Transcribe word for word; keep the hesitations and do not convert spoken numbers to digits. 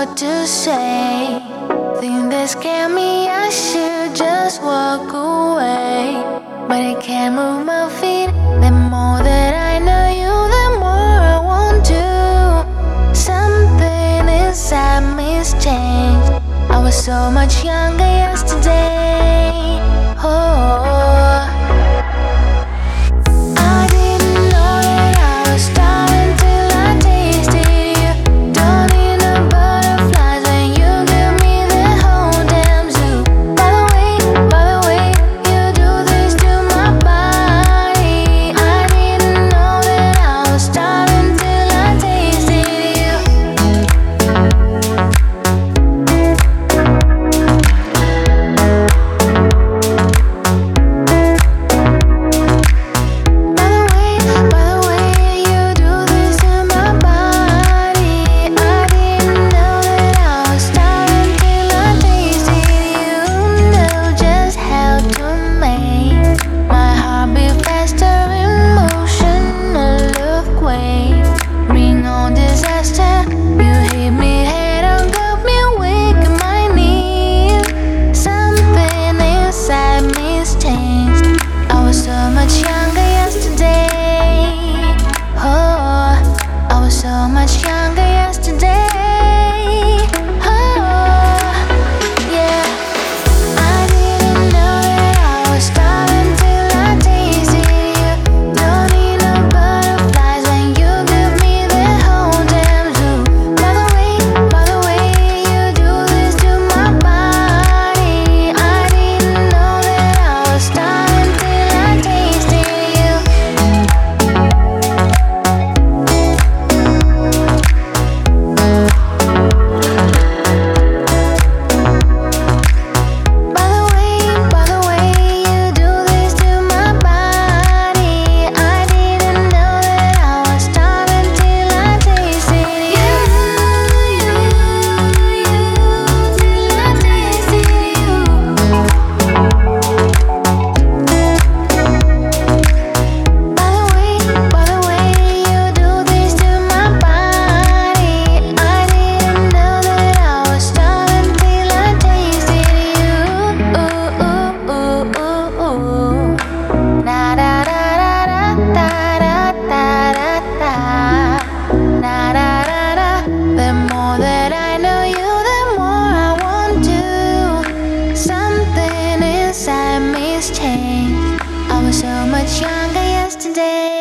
what to say. Think that scare me, I should just walk away. But I can't move my feet. The more that I know you, the more I want to. Something inside me's changed. I was so much younger yesterday. Oh, change. I was so much younger yesterday.